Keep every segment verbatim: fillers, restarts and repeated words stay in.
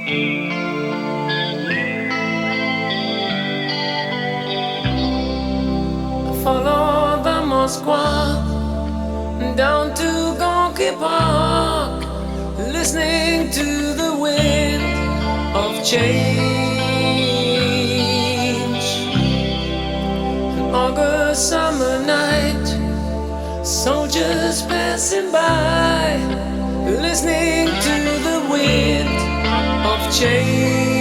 Follow the Moskva down to Gorky Park, listening to the wind of change. An August summer night, soldiers passing by, listening to the wind of change.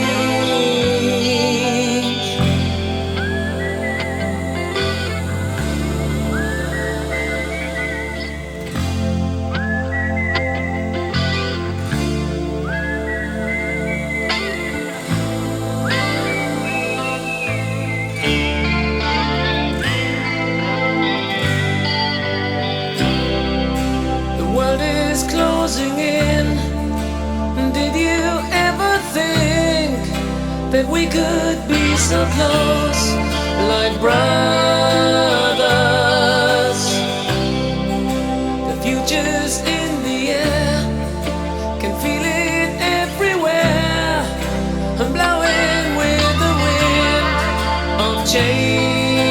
Closing in. Did you ever think that we could be so close, like brothers? The future's in the air, can feel it everywhere, I'm blowing with the wind of change.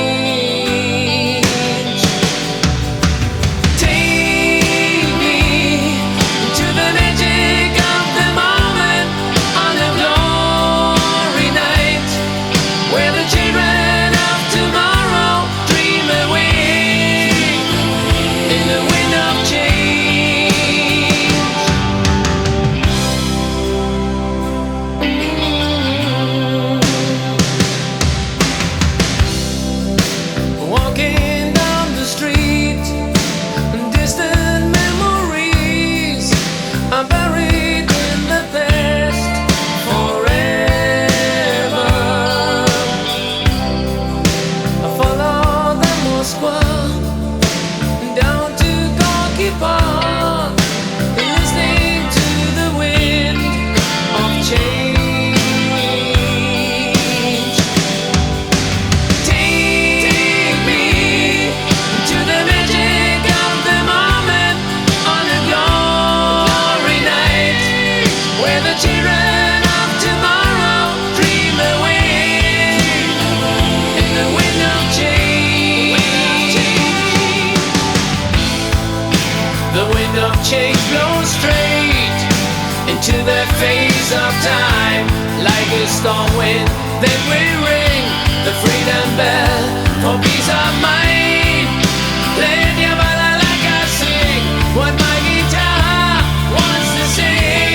Change blows straight into the phase of time, like a storm wind. Then we ring the freedom bell for peace of mind. Play the bala like I sing what my guitar wants to sing.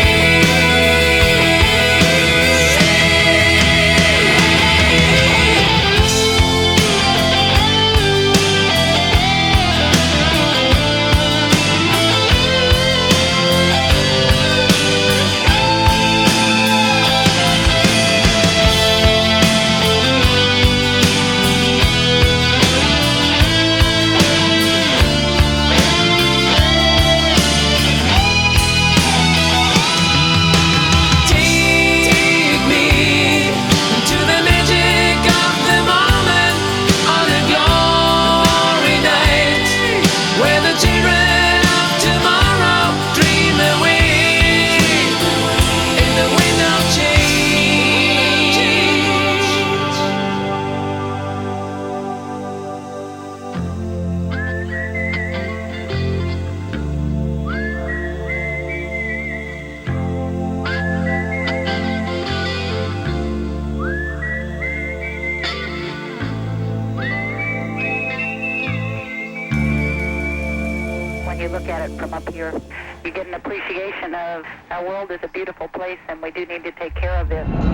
You look at it from up here, you get an appreciation of our world is a beautiful place and we do need to take care of it.